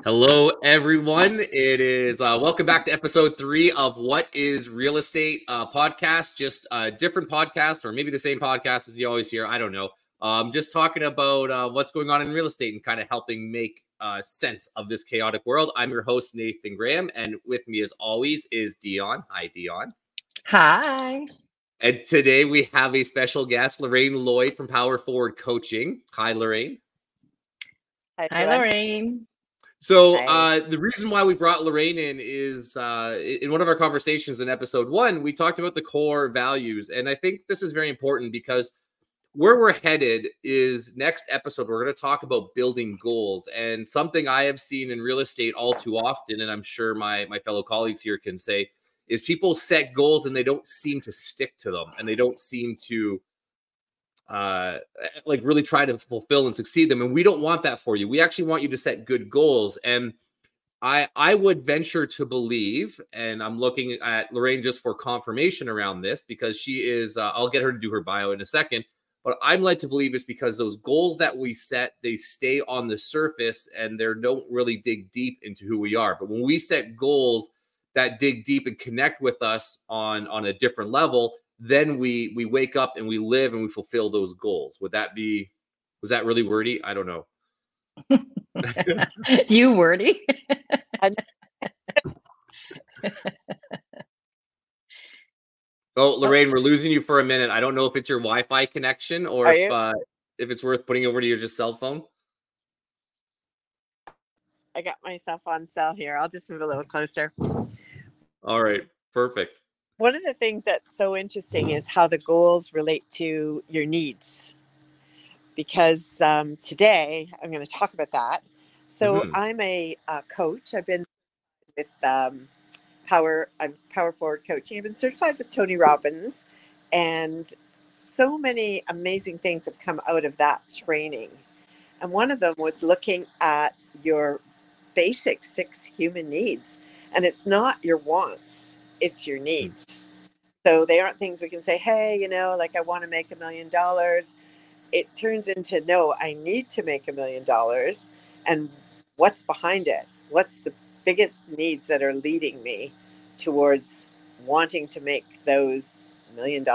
Hello, everyone. It is welcome back to episode 3 of What is Real Estate podcast. Just a different podcast, or maybe the same podcast as you always hear. I don't know. Just talking about what's going on in real estate and kind of helping make sense of this chaotic world. I'm your host, Nathan Graham, and with me, as always, is Dion. Hi, Dion. Hi. And today we have a special guest, Lorraine Lloyd from Power Forward Coaching. Hi, Lorraine. Hi, Lorraine. So the reason why we brought Lorraine in is in one of our conversations in episode 1, we talked about the core values. And I think this is very important because where we're headed is next episode, we're going to talk about building goals. And something I have seen in real estate all too often, and I'm sure my fellow colleagues here can say, is people set goals and they don't seem to stick to them. And they don't seem to really try to fulfill and succeed them. And we don't want that for you. We actually want you to set good goals. And I would venture to believe, and I'm looking at Lorraine just for confirmation around this, because she is, I'll get her to do her bio in a second, but I'm led to believe it's because those goals that we set, they stay on the surface and they don't really dig deep into who we are. But when we set goals that dig deep and connect with us on a different level, then we wake up and we live and we fulfill those goals. Was that really wordy? I don't know. You wordy? Oh, Lorraine, we're losing you for a minute. I don't know if it's your Wi-Fi connection or if it's worth putting over to your just cell phone. I got myself on cell here. I'll just move a little closer. All right, perfect. One of the things that's so interesting is how the goals relate to your needs. Because today I'm going to talk about that. So I'm a coach. I've been with Power Forward Coaching. I've been certified with Tony Robbins. And so many amazing things have come out of that training. And one of them was looking at your basic 6 human needs. And it's not your wants. It's your needs. So they aren't things we can say, hey, I want to make $1 million. It turns into, no, I need to make $1 million. And what's behind it? What's the biggest needs that are leading me towards wanting to make those $1 million?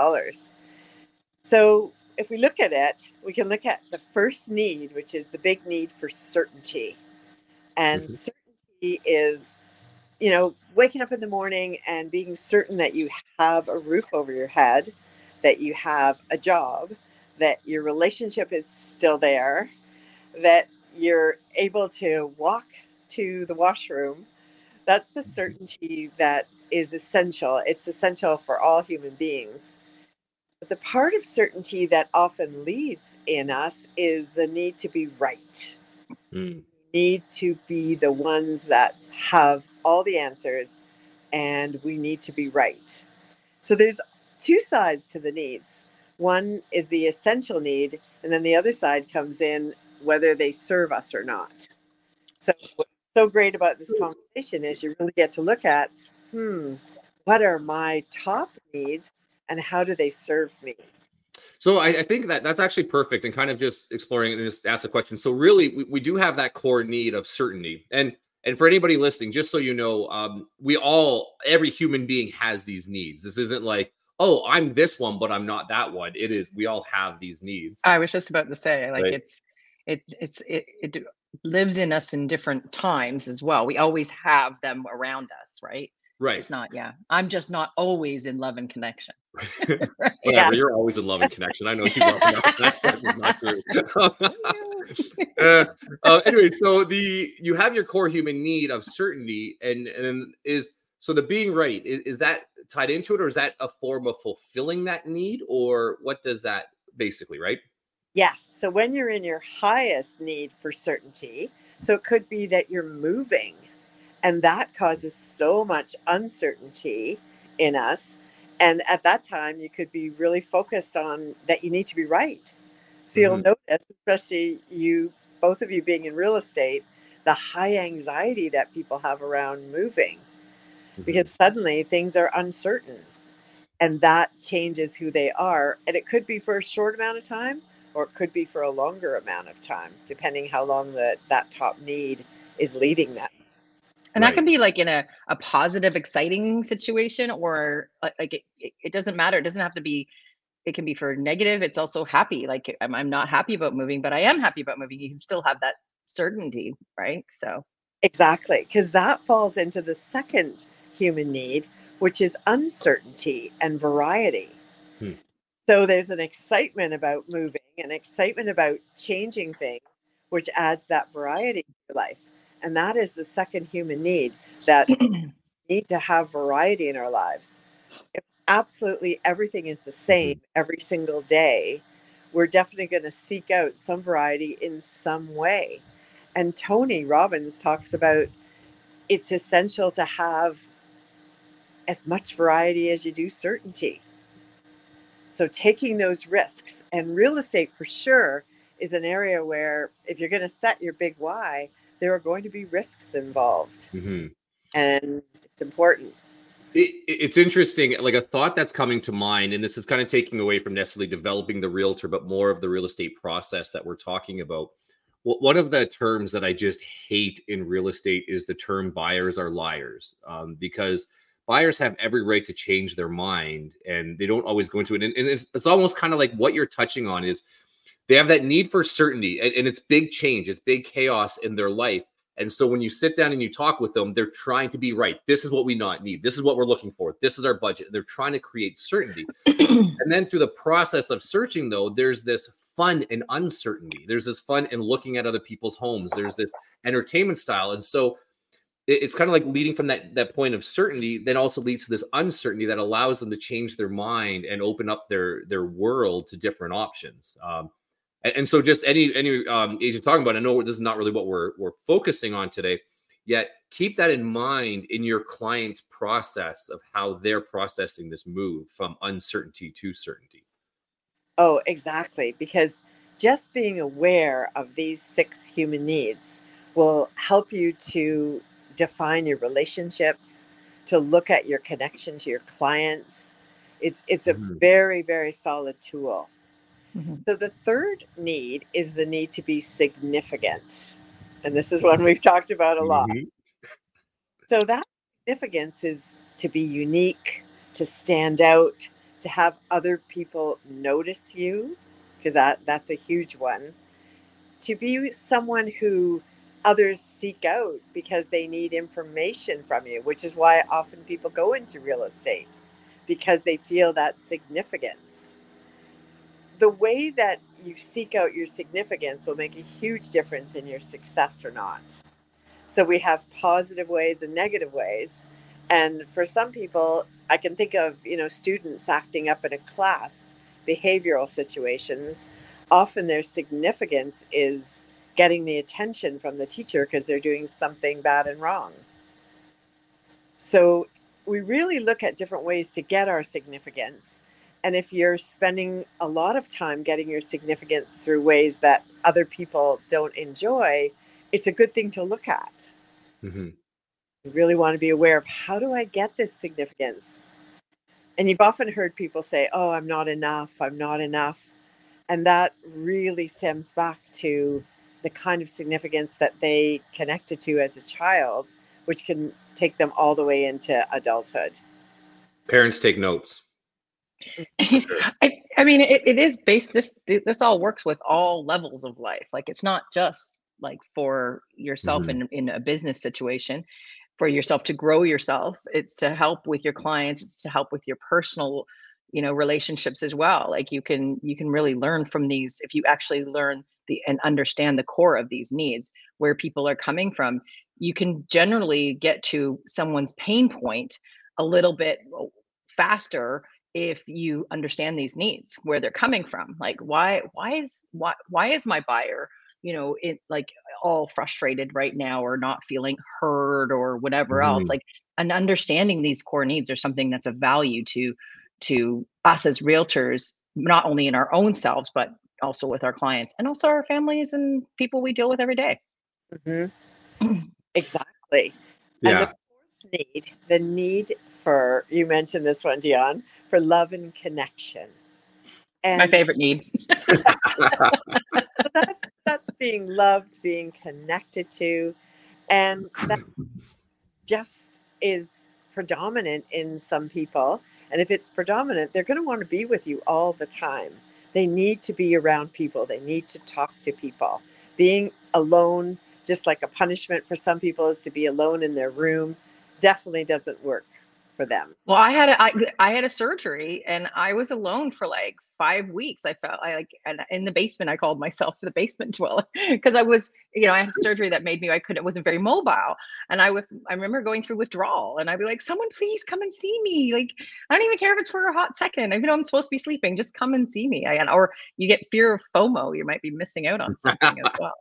So if we look at it, we can look at the first need, which is the big need for certainty. And certainty is, waking up in the morning and being certain that you have a roof over your head, that you have a job, that your relationship is still there, that you're able to walk to the washroom. That's the certainty that is essential. It's essential for all human beings. But the part of certainty that often leads in us is the need to be right. We need to be the ones that have all the answers, and we need to be right. So there's 2 sides to the needs. One is the essential need, and then the other side comes in whether they serve us or not. So what's so great about this conversation is you really get to look at, what are my top needs and how do they serve me? So I think that's actually perfect, and kind of just exploring and just ask the question. So really, we do have that core need of certainty. And for anybody listening, just so you know, every human being has these needs. This isn't like, oh, I'm this one, but I'm not that one. It is, we all have these needs. I was just about to say, right? It lives in us in different times as well. We always have them around us, right? Right. It's not, I'm just not always in love and connection. Right? Whatever, you're always in love and connection. I know you love not true. Anyway, so you have your core human need of certainty, and so the being right, is that tied into it, or is that a form of fulfilling that need, or what does that basically, right? Yes. So when you're in your highest need for certainty, so it could be that you're moving, and that causes so much uncertainty in us. And at that time, you could be really focused on that you need to be right. So you'll notice, especially both of you being in real estate, the high anxiety that people have around moving, because suddenly things are uncertain, and that changes who they are. And it could be for a short amount of time, or it could be for a longer amount of time, depending how long that top need is leading them. And that can be like in a positive, exciting situation, or like it doesn't matter. It doesn't have to be, it can be for negative. It's also happy. Like I'm not happy about moving, but I am happy about moving. You can still have that certainty, right? So exactly, because that falls into the second human need, which is uncertainty and variety. So there's an excitement about moving, an excitement about changing things, which adds that variety to your life. And that is the second human need, that we need to have variety in our lives. If absolutely everything is the same every single day, we're definitely going to seek out some variety in some way. And Tony Robbins talks about it's essential to have as much variety as you do certainty. So taking those risks, and real estate for sure is an area where if you're going to set your big why, there are going to be risks involved. And it's important. It's interesting, like a thought that's coming to mind, and this is kind of taking away from necessarily developing the realtor, but more of the real estate process that we're talking about. One of the terms that I just hate in real estate is the term buyers are liars, because buyers have every right to change their mind, and they don't always go into it. And it's almost kind of like what you're touching on is they have that need for certainty, and it's big change, it's big chaos in their life. And so when you sit down and you talk with them, they're trying to be right. This is what we not need. This is what we're looking for. This is our budget. They're trying to create certainty. And then through the process of searching, though, there's this fun and uncertainty. There's this fun in looking at other people's homes. There's this entertainment style. And so it's kind of like leading from that point of certainty, then also leads to this uncertainty that allows them to change their mind and open up their world to different options. And so just any agent talking about, I know this is not really what we're focusing on today, yet keep that in mind in your client's process of how they're processing this move from uncertainty to certainty. Oh, exactly. Because just being aware of these 6 human needs will help you to define your relationships, to look at your connection to your clients. It's a very, very solid tool. So the third need is the need to be significant. And this is one we've talked about a lot. So that significance is to be unique, to stand out, to have other people notice you, because that's a huge one. To be someone who others seek out because they need information from you, which is why often people go into real estate, because they feel that significance. The way that you seek out your significance will make a huge difference in your success or not. So we have positive ways and negative ways. And for some people, I can think of, students acting up in a class, behavioral situations. Often their significance is getting the attention from the teacher because they're doing something bad and wrong. So we really look at different ways to get our significance. And if you're spending a lot of time getting your significance through ways that other people don't enjoy, it's a good thing to look at. You really want to be aware of, how do I get this significance? And you've often heard people say, oh, I'm not enough. And that really stems back to the kind of significance that they connected to as a child, which can take them all the way into adulthood. Parents, take notes. Sure. I mean, it is based, this all works with all levels of life. Like, it's not just like for yourself in a business situation, for yourself to grow yourself. It's to help with your clients. It's to help with your personal, relationships as well. Like you can really learn from these if you actually learn and understand the core of these needs, where people are coming from. You can generally get to someone's pain point a little bit faster if you understand these needs, where they're coming from. Like, why is my buyer, it like all frustrated right now, or not feeling heard, or whatever else. Like, and understanding these core needs are something that's of value to us as realtors, not only in our own selves, but also with our clients, and also our families and people we deal with every day. Exactly. Yeah. And the fourth need, the need for, you mentioned this one, Dion, for love and connection. And my favorite need. that's being loved, being connected to. And that just is predominant in some people. And if it's predominant, they're going to want to be with you all the time. They need to be around people. They need to talk to people. Being alone, just like a punishment for some people is to be alone in their room, definitely doesn't work for them. Well, I had a surgery and I was alone for like 5 weeks. And in the basement, I called myself the basement dweller because I was, I had surgery that made me, wasn't very mobile. And I remember going through withdrawal and I'd be like, someone please come and see me. Like, I don't even care if it's for a hot second, even though I'm supposed to be sleeping, just come and see me. Or you get fear of FOMO. You might be missing out on something as well.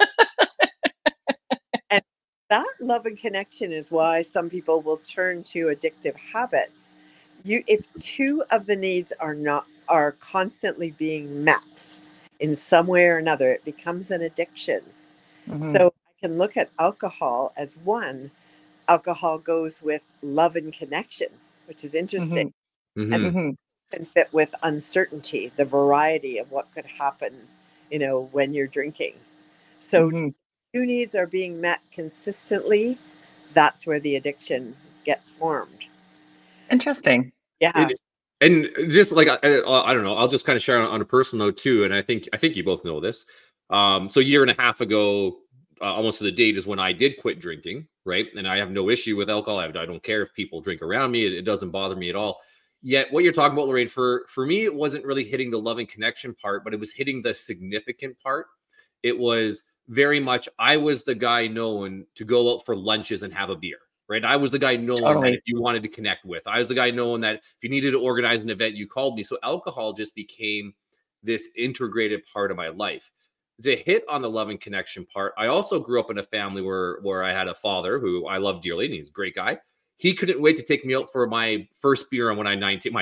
That love and connection is why some people will turn to addictive habits. If two of the needs are constantly being met in some way or another, it becomes an addiction. Mm-hmm. So I can look at alcohol as one. Alcohol goes with love and connection, which is interesting. Mm-hmm. And can fit with uncertainty, the variety of what could happen, when you're drinking. So two needs are being met consistently, that's where the addiction gets formed. Interesting. Yeah. And just like, I don't know, I'll just kind of share on a personal note too. And I think you both know this. So a year and a half ago, almost to the date is when I did quit drinking, right? And I have no issue with alcohol. I don't care if people drink around me. It doesn't bother me at all. Yet what you're talking about, Lorraine, for me, it wasn't really hitting the loving connection part, but it was hitting the significant part. It was very much, I was the guy known to go out for lunches and have a beer, right? I was the guy known that if you wanted to connect with. I was the guy known that if you needed to organize an event, you called me. So alcohol just became this integrated part of my life. To hit on the loving connection part, I also grew up in a family where I had a father who I love dearly, and he's a great guy. He couldn't wait to take me out for my first beer when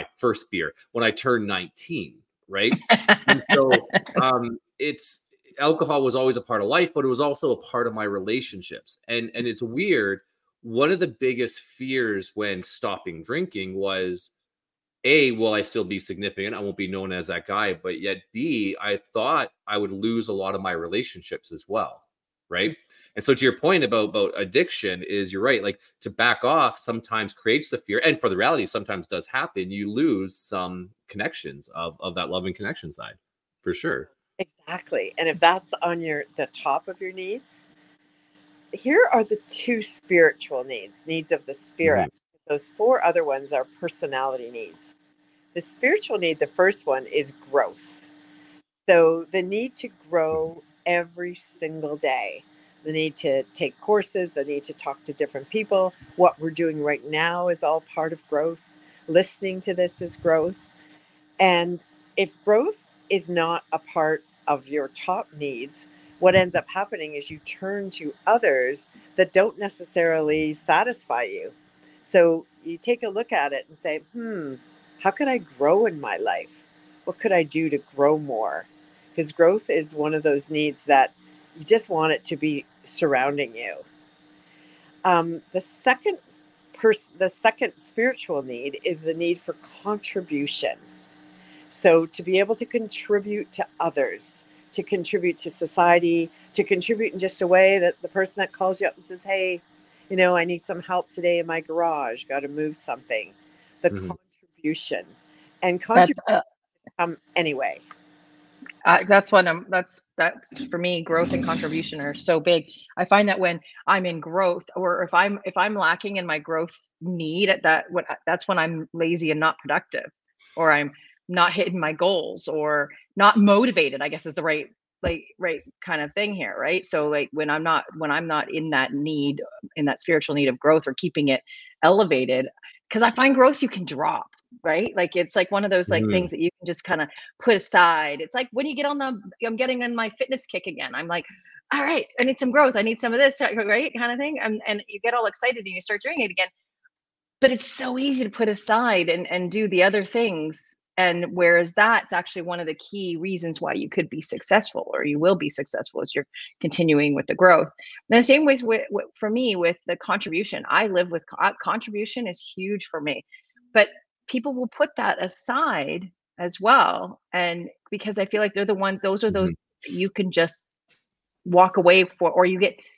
I turned 19, right? And so alcohol was always a part of life, but it was also a part of my relationships. And it's weird. One of the biggest fears when stopping drinking was, A, will I still be significant? I won't be known as that guy. But yet, B, I thought I would lose a lot of my relationships as well, right? And so to your point about addiction is, you're right. Like, to back off sometimes creates the fear. And for the reality, sometimes does happen. You lose some connections of that loving connection side, for sure. Exactly. And if that's on the top of your needs, here are the two spiritual needs of the spirit. Mm-hmm. Those four other ones are personality needs. The spiritual need, the first one, is growth. So the need to grow every single day, the need to take courses, the need to talk to different people. What we're doing right now is all part of growth. Listening to this is growth. And if growth is not a part of your top needs, what ends up happening is you turn to others that don't necessarily satisfy you. So you take a look at it and say, how could I grow in my life? What could I do to grow more? Because growth is one of those needs that you just want it to be surrounding you. The second spiritual need is the need for contribution. So to be able to contribute to others, to contribute to society, to contribute in just a way that the person that calls you up and says, hey, I need some help today in my garage, got to move something. The contribution. And contribution anyway. That's for me, growth and contribution are so big. I find that when I'm in growth, or if I'm lacking in my growth need that's when I'm lazy and not productive, or I'm not hitting my goals, or not motivated, I guess is the right kind of thing here, right? So like when I'm not in that need, in that spiritual need of growth, or keeping it elevated, because I find growth you can drop, right? Like it's like one of those things that you can just kind of put aside. It's like when you get I'm getting on my fitness kick again. I'm like, all right, I need some growth. I need some of this, right? Kind of thing. And you get all excited and you start doing it again. But it's so easy to put aside and do the other things. And whereas that's actually one of the key reasons why you could be successful, or you will be successful, as you're continuing with the growth. And the same ways for me with the contribution, I live with contribution is huge for me, but people will put that aside as well. And because I feel like those are those you can just walk away for, or you get,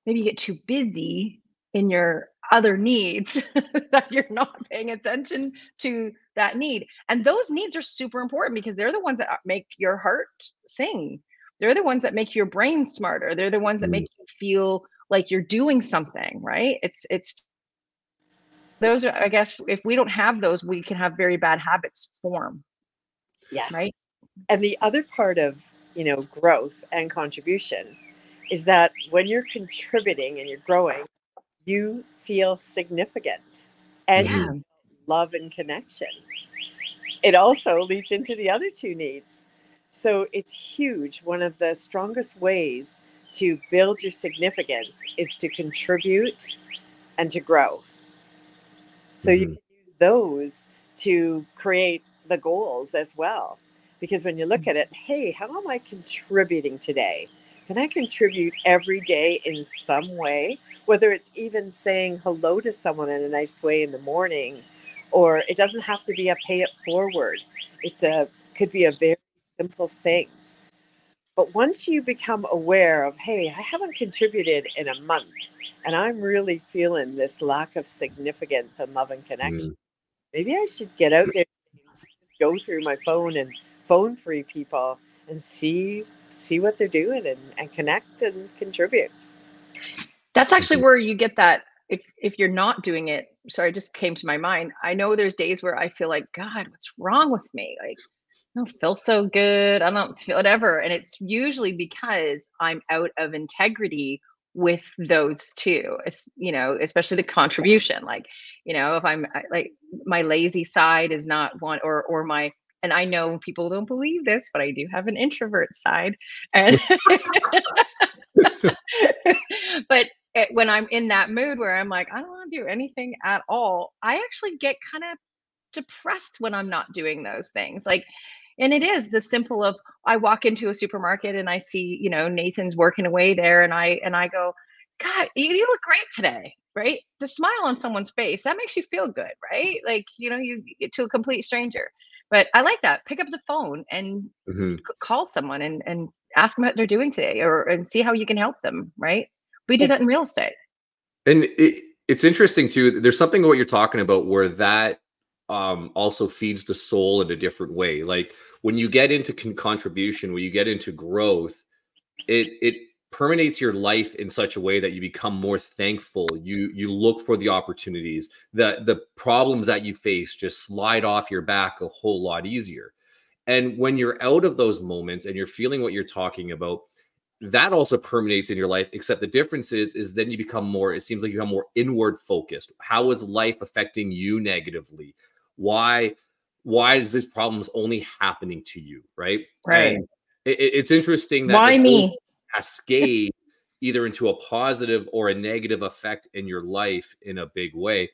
maybe you get too busy in your other needs that you're not paying attention to that need. And those needs are super important because they're the ones that make your heart sing. They're the ones that make your brain smarter. They're the ones that make you feel like you're doing something, right? It's those are, I guess, if we don't have those, we can have very bad habits form. Yeah. Right. And the other part of, growth and contribution is that when you're contributing and you're growing, you feel significant and you feel love and connection. It also leads into the other two needs. So it's huge. One of the strongest ways to build your significance is to contribute and to grow. So you can use those to create the goals as well. Because when you look at it, hey, how am I contributing today? Can I contribute every day in some way? Whether it's even saying hello to someone in a nice way in the morning, or it doesn't have to be a pay it forward. Could be a very simple thing. But once you become aware of, hey, I haven't contributed in a month, and I'm really feeling this lack of significance and love and connection, maybe I should get out there, just go through my phone and phone 3 people and see what they're doing and connect and contribute. That's actually where you get that. If you're not doing it, sorry, it just came to my mind. I know there's days where I feel like, God, what's wrong with me? Like, I don't feel so good. I don't feel whatever. And it's usually because I'm out of integrity with those two, especially the contribution. Like, if I'm like, my lazy side is not one, or my, and I know people don't believe this, but I do have an introvert side. And but when I'm in that mood where I'm like, I don't want to do anything at all, I actually get kind of depressed when I'm not doing those things. Like, and it is the simple of, I walk into a supermarket and I see, Nathan's working away there, and I go, God, you look great today, right? The smile on someone's face, that makes you feel good, right? Like, you get to a complete stranger. But I like that. Pick up the phone and call someone and ask them what they're doing today, and see how you can help them, right? We do that in real estate. And it's interesting too. There's something what you're talking about where that also feeds the soul in a different way. Like when you get into contribution, when you get into growth, it permeates your life in such a way that you become more thankful. You look for the opportunities. The problems that you face just slide off your back a whole lot easier. And when you're out of those moments and you're feeling what you're talking about, that also permeates in your life, except the difference is then you become more, it seems like you become more inward focused. How is life affecting you negatively? Why is this problems only happening to you? Right. And it's interesting that why me cascade either into a positive or a negative effect in your life in a big way.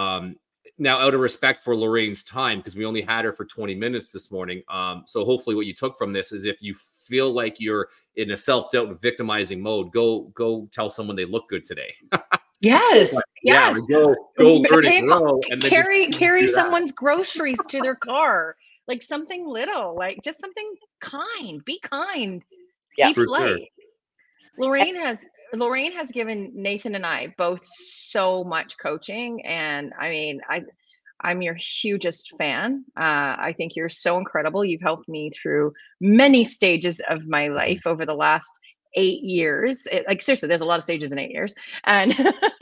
Now, out of respect for Lorraine's time, because we only had her for 20 minutes this morning. So hopefully what you took from this is if you feel like you're in a self-doubt and victimizing mode, go tell someone they look good today. Yes. Yeah, yes. Go learn and grow. And carry someone's groceries to their car. Like something little, like just something kind. Be kind. Be polite. Sure. Lorraine has given Nathan and I both so much coaching. And I mean, I'm your hugest fan. I think you're so incredible. You've helped me through many stages of my life over the last 8 years. Like seriously, there's a lot of stages in 8 years. And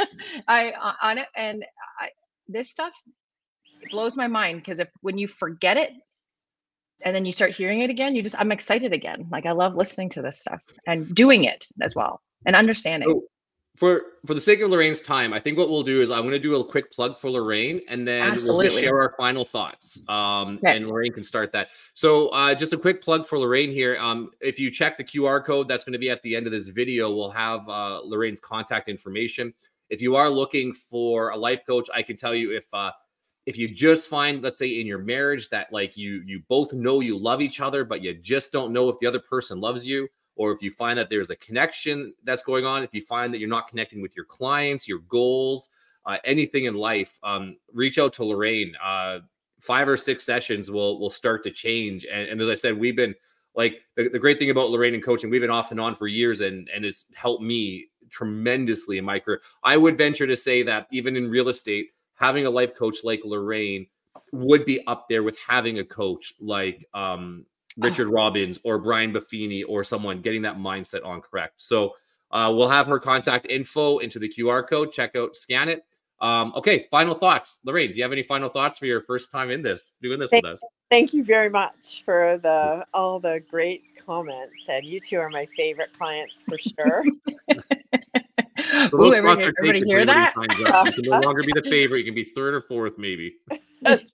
this stuff blows my mind because when you forget it and then you start hearing it again, I'm excited again. Like I love listening to this stuff and doing it as well and understanding. So, for the sake of Lorraine's time, I think what we'll do is I'm going to do a quick plug for Lorraine, and then we'll just share our final thoughts. And Lorraine can start that. So just a quick plug for Lorraine here. If you check the QR code that's going to be at the end of this video, we'll have Lorraine's contact information. If you are looking for a life coach, I can tell you if you just find, let's say in your marriage that like you both know you love each other, but you just don't know if the other person loves you, or if you find that there's a connection that's going on, if you find that you're not connecting with your clients, your goals, anything in life, reach out to Lorraine. 5 or 6 sessions will start to change. And as I said, we've been like the great thing about Lorraine and coaching, we've been off and on for years, and it's helped me tremendously in my career. I would venture to say that even in real estate, having a life coach like Lorraine would be up there with having a coach like Richard Robbins or Brian Buffini or someone getting that mindset on correct. So we'll have her contact info into the QR code. Check out, scan it. Okay, final thoughts. Lorraine, do you have any final thoughts for your first time doing this with us? Thank you very much for all the great comments. And you two are my favorite clients for sure. Ooh, everybody hear that? You can no longer be the favorite. You can be third or fourth, maybe. That's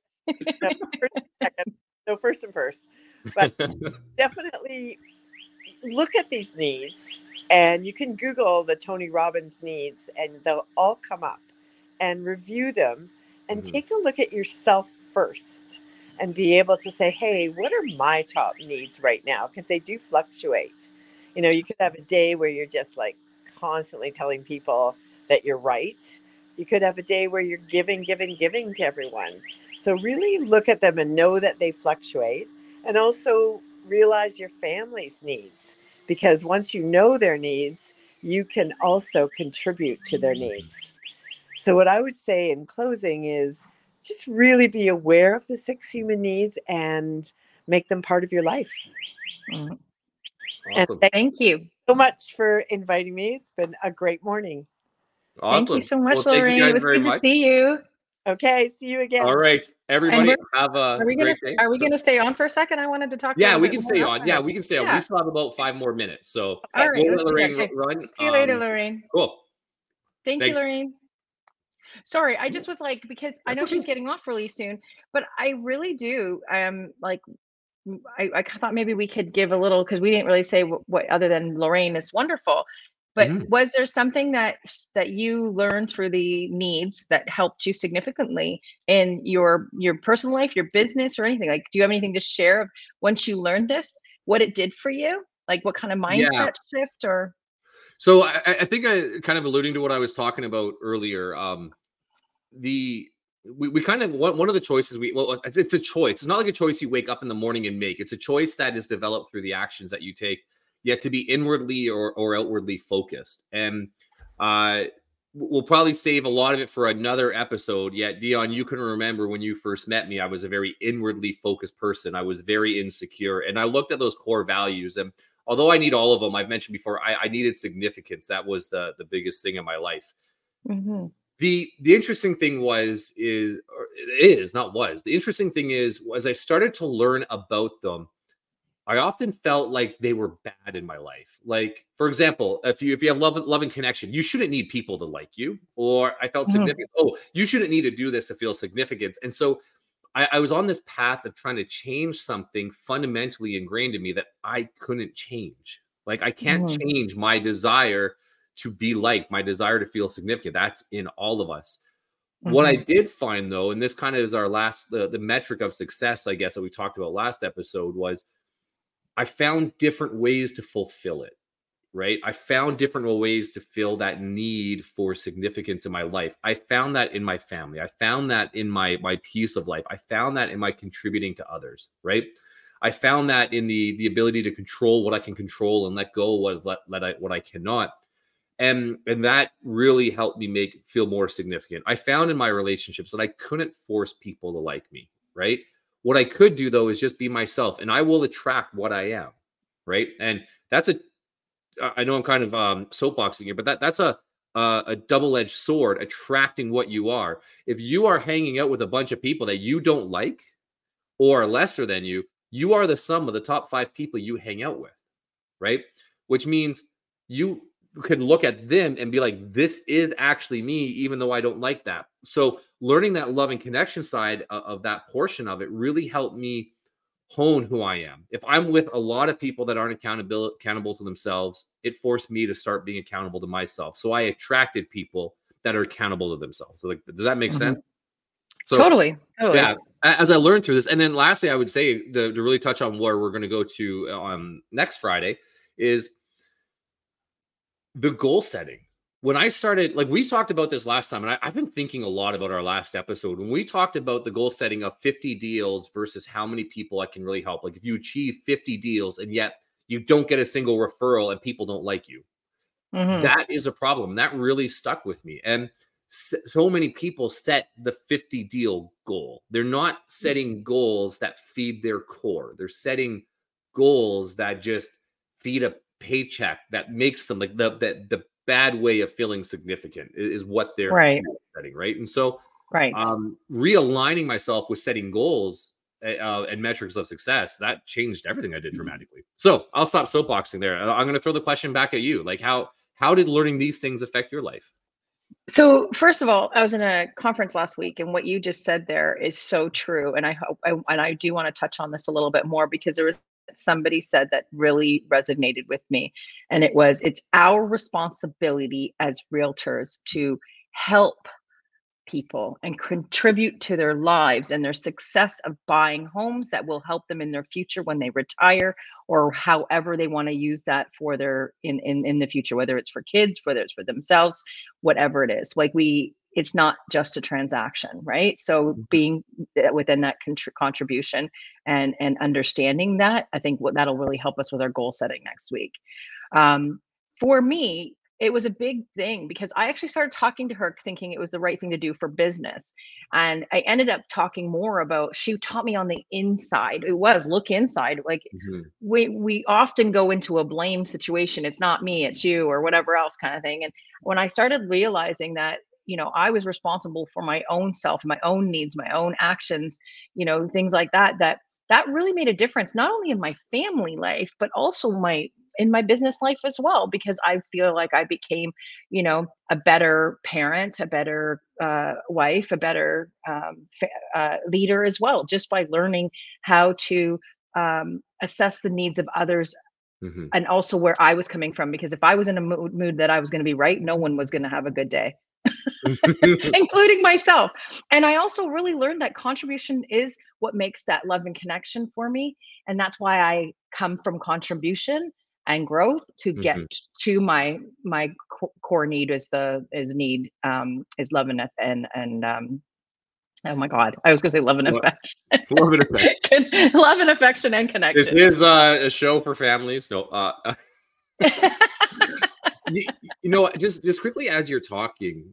first and first. But definitely look at these needs, and you can Google the Tony Robbins needs, and they'll all come up, and review them, and take a look at yourself first, and be able to say, hey, what are my top needs right now? Because they do fluctuate. You know, you could have a day where you're just like constantly telling people that you're right. You could have a day where you're giving to everyone. So really look at them and know that they fluctuate, and also realize your family's needs, because once you know their needs, you can also contribute to their needs. So what I would say in closing is just really be aware of the 6 human needs and make them part of your life. Awesome. And thank you so much for inviting me. It's been a great morning. Awesome. Thank you so much, Lorraine. It was good to see you. Okay, see you again. All right, everybody, have a great day. Are we going to stay on for a second? I wanted to talk. Yeah, we can stay on. Yeah, we can stay on. We still have about 5 more minutes. So all right, we'll let Lorraine run. See you later, Lorraine. Cool. Thanks. You, Lorraine. Sorry, I just was like, because I know she's getting off really soon, but I really do. Like, I thought maybe we could give a little, because we didn't really say what other than Lorraine is wonderful. But was there something that you learned through the needs that helped you significantly in your personal life, your business, or anything? Like, do you have anything to share of once you learned this, what it did for you? Like, what kind of mindset shift or? So I think I kind of alluding to what I was talking about earlier. We kind of, one of the choices it's a choice. It's not like a choice you wake up in the morning and make. It's a choice that is developed through the actions that you take. Yet to be inwardly or outwardly focused. And we'll probably save a lot of it for another episode. Yet, Dion, you can remember when you first met me, I was a very inwardly focused person. I was very insecure. And I looked at those core values. And although I need all of them, I've mentioned before, I needed significance. That was the biggest thing in my life. Mm-hmm. The interesting thing the interesting thing is, as I started to learn about them, I often felt like they were bad in my life. Like, for example, if you have love and connection, you shouldn't need people to like you. Or I felt significant. Oh, you shouldn't need to do this to feel significance. And so I was on this path of trying to change something fundamentally ingrained in me that I couldn't change. Like, I can't change my desire to be liked, my desire to feel significant. That's in all of us. What I did find, though, and this kind of is our last, the metric of success, I guess, that we talked about last episode, was I found different ways to fulfill it, right? I found different ways to fill that need for significance in my life. I found that in my family. I found that in my piece of life. I found that in my contributing to others, right? I found that in the ability to control what I can control and let go of what I cannot. And that really helped me feel more significant. I found in my relationships that I couldn't force people to like me, right? What I could do, though, is just be myself, and I will attract what I am, right? And that's I know I'm kind of soapboxing here, but that's a double-edged sword, attracting what you are. If you are hanging out with a bunch of people that you don't like or are lesser than you, you are the sum of the top 5 people you hang out with, right? Which means you can look at them and be like, this is actually me, even though I don't like that. So learning that love and connection side of that portion of it really helped me hone who I am. If I'm with a lot of people that aren't accountable to themselves, it forced me to start being accountable to myself. So I attracted people that are accountable to themselves. So, like, does that make sense? So Totally. Yeah. As I learned through this, and then lastly, I would say to really touch on where we're going to go to on next Friday is the goal setting. When I started, like, we talked about this last time, and I've been thinking a lot about our last episode when we talked about the goal setting of 50 deals versus how many people I can really help. Like, if you achieve 50 deals and yet you don't get a single referral and people don't like you, That is a problem. That really stuck with me. And so many people set the 50 deal goal. They're not setting goals that feed their core. They're setting goals that just feed a paycheck that makes them like the bad way of feeling significant is what they're setting, right? And so realigning myself with setting goals and metrics of success, that changed everything I did dramatically. So I'll stop soapboxing there. I'm going to throw the question back at you. Like how did learning these things affect your life? So first of all, I was in a conference last week, and what you just said there is so true. And I do want to touch on this a little bit more, because there was somebody said that really resonated with me, and it's our responsibility as realtors to help people and contribute to their lives and their success of buying homes that will help them in their future when they retire, or however they want to use that for their in the future, whether it's for kids, whether it's for themselves, whatever it is. Like it's not just a transaction, right? So being within that contribution and understanding that, I think that'll really help us with our goal setting next week. For me, it was a big thing, because I actually started talking to her thinking it was the right thing to do for business. And I ended up talking more about, she taught me on the inside. It was look inside. Like we often go into a blame situation. It's not me, it's you, or whatever else kind of thing. And when I started realizing that, I was responsible for my own self, my own needs, my own actions, things like that really made a difference, not only in my family life, but also in my business life as well, because I feel like I became, a better parent, a better wife, a better leader as well, just by learning how to assess the needs of others, and also where I was coming from. Because if I was in a mood that I was going to be right, no one was going to have a good day. Including myself. And I also really learned that contribution is what makes that love and connection for me. And that's why I come from contribution and growth to get to my core need is love and oh my God, I was gonna say love and affection. Love and affection. Love and affection and connection. This is a show for families. No, just quickly as you're talking,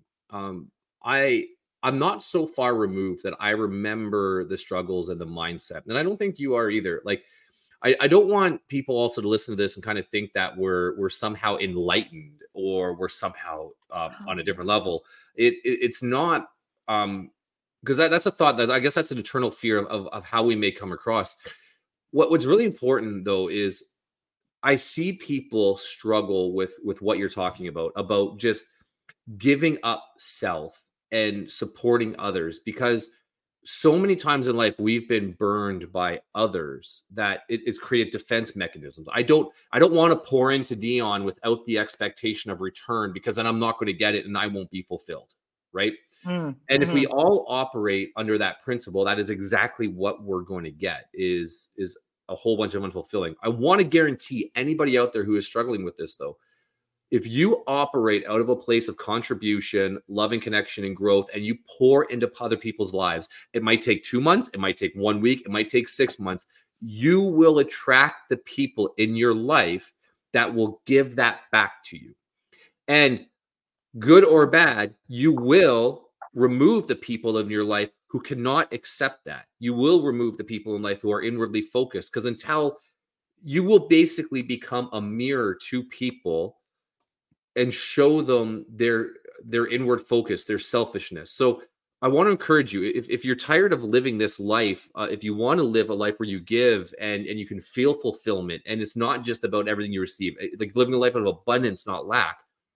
I'm not so far removed that I remember the struggles and the mindset, and I don't think you are either. Like, I don't want people also to listen to this and kind of think that we're somehow enlightened or we're somehow on a different level. It's not, because that's a thought that I guess that's an eternal fear of how we may come across. What's really important though is I see people struggle with what you're talking about just giving up self and supporting others, because so many times in life we've been burned by others that it's created defense mechanisms. I don't want to pour into Dion without the expectation of return, because then I'm not going to get it and I won't be fulfilled, right? And if we all operate under that principle, that is exactly what we're going to get is a whole bunch of unfulfilling. I want to guarantee anybody out there who is struggling with this though, if you operate out of a place of contribution, love and connection and growth, and you pour into other people's lives, it might take 2 months, it might take 1 week, it might take 6 months. You will attract the people in your life that will give that back to you. And good or bad, you will remove the people in your life who cannot accept that. You will remove the people in life who are inwardly focused, because until you will basically become a mirror to people and show them their inward focus, their selfishness. So I want to encourage you, if you're tired of living this life, if you want to live a life where you give and you can feel fulfillment, and it's not just about everything you receive, like living a life of abundance, not lack,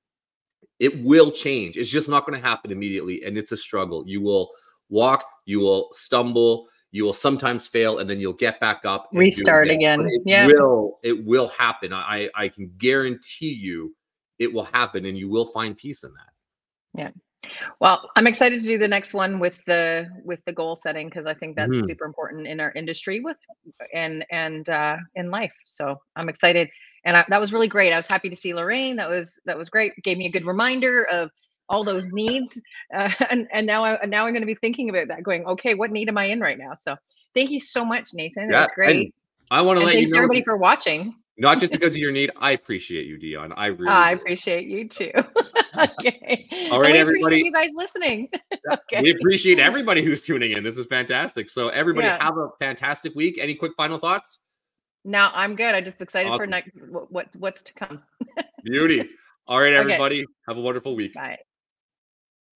it will change. It's just not going to happen immediately. And it's a struggle. You will walk, you will stumble, you will sometimes fail, and then you'll get back up. Restart again. It will happen. I can guarantee you it will happen, and you will find peace in that. Yeah. Well, I'm excited to do the next one with the goal setting, because I think that's super important in our industry and in life. So I'm excited, and that was really great. I was happy to see Lorraine. That was great. Gave me a good reminder of all those needs, and now I'm going to be thinking about that, going, okay, what need am I in right now? So thank you so much, Nathan. That was great. I want to let you know, thanks everybody for watching. Not just because of your need. I appreciate you, Dion. I really do. Appreciate you too. Okay. All right, we everybody. Appreciate you guys listening. Okay. We appreciate everybody who's tuning in. This is fantastic. So everybody have a fantastic week. Any quick final thoughts? No, I'm good. I'm just excited for what's to come. Beauty. All right, everybody. Have a wonderful week. Bye.